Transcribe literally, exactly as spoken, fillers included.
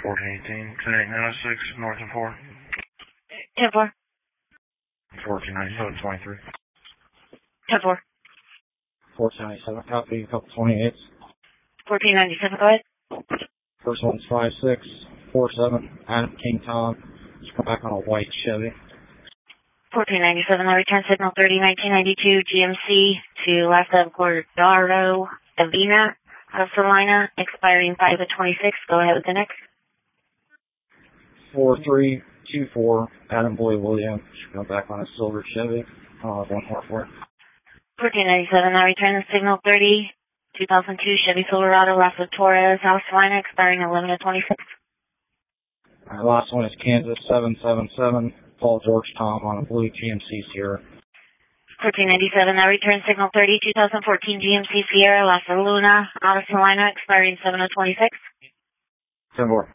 fourteen eighteen, ten eight nine six, North and four. ten four. fourteen ninety-seven, twenty-three. ten four. fourteen ninety-seven, copy, a couple twenty-eights. fourteen ninety-seven, go ahead. First one's five six four seven, Adam King Tom. Just come back on a white Chevy. fourteen ninety-seven, I return signal thirty nineteen ninety-two G M C to Lassa Cordaro Avena, South Carolina, expiring five of twenty-six. Go ahead with the next. four three two four, Adam Boy Williams. Just come back on a silver Chevy. I'll have one more for it. fourteen ninety-seven, I return the signal thirty two thousand two Chevy Silverado, Lassa Torres, South Carolina, expiring eleven of twenty-six. Our last one is Kansas seven seven seven, Paul George Tom on a blue G M C Sierra. fourteen ninety-seven, I return signal thirty two thousand fourteen G M C Sierra, Lassa Luna, South Carolina, expiring seven of twenty-six. ten four.